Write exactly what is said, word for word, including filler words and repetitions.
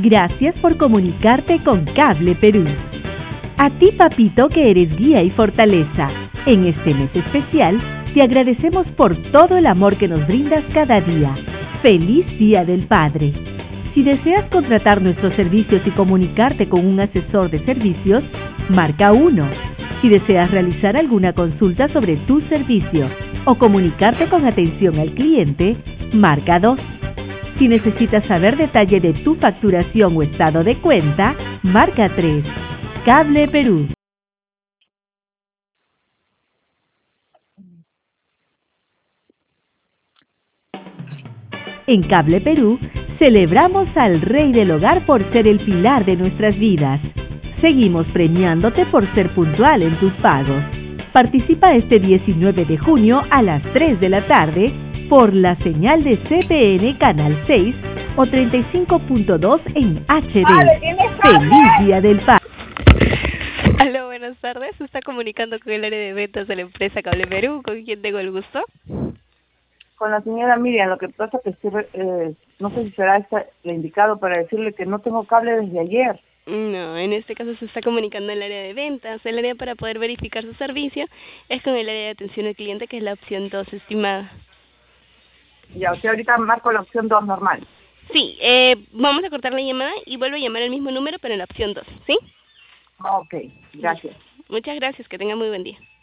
Gracias por comunicarte con Cable Perú. A ti, papito, que eres guía y fortaleza. En este mes especial, te agradecemos por todo el amor que nos brindas cada día. ¡Feliz Día del Padre! Si deseas contratar nuestros servicios y comunicarte con un asesor de servicios, marca uno. Si deseas realizar alguna consulta sobre tu servicio o comunicarte con atención al cliente, marca dos. Si necesitas saber detalle de tu facturación o estado de cuenta, marca tres. Cable Perú. En Cable Perú, celebramos al Rey del Hogar por ser el pilar de nuestras vidas. Seguimos premiándote por ser puntual en tus pagos. Participa este diecinueve de junio a las tres de la tarde por la señal de C P N Canal seis o treinta y cinco punto dos en H D. ¡Feliz Día del Padre! Aló, buenas tardes. Se está comunicando con el área de ventas de la empresa Cable Perú. ¿Con quién tengo el gusto? Con la señora Miriam. Lo que pasa que estoy, eh, no sé si será esta el indicado para decirle que no tengo cable desde ayer. No, en este caso se está comunicando el área de ventas. El área para poder verificar su servicio es con el área de atención al cliente, que es la opción dos, estimada. Ya, o sea, ahorita marco la opción dos normal. Sí, eh, vamos a cortar la llamada y vuelvo a llamar al mismo número, pero en la opción dos, ¿sí? Ok, gracias. Muchas gracias, que tenga muy buen día.